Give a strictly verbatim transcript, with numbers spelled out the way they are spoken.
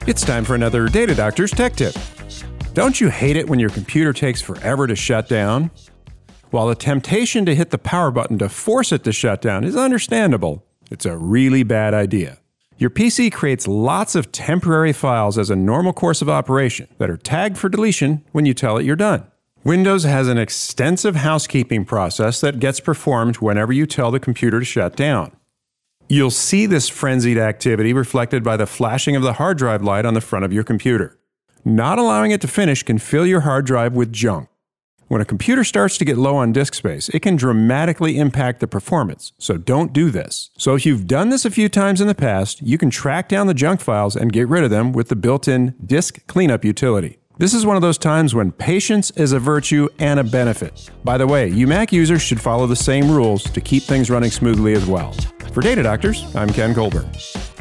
It's time for another Data Doctor's Tech Tip. Don't you hate it when your computer takes forever to shut down? While the temptation to hit the power button to force it to shut down is understandable, it's a really bad idea. Your P C creates lots of temporary files as a normal course of operation that are tagged for deletion when you tell it you're done. Windows has an extensive housekeeping process that gets performed whenever you tell the computer to shut down. You'll see this frenzied activity reflected by the flashing of the hard drive light on the front of your computer. Not allowing it to finish can fill your hard drive with junk. When a computer starts to get low on disk space, it can dramatically impact the performance, so don't do this. So if you've done this a few times in the past, you can track down the junk files and get rid of them with the built-in disk cleanup utility. This is one of those times when patience is a virtue and a benefit. By the way, you Mac users should follow the same rules to keep things running smoothly as well. For Data Doctors, I'm Ken Colbert.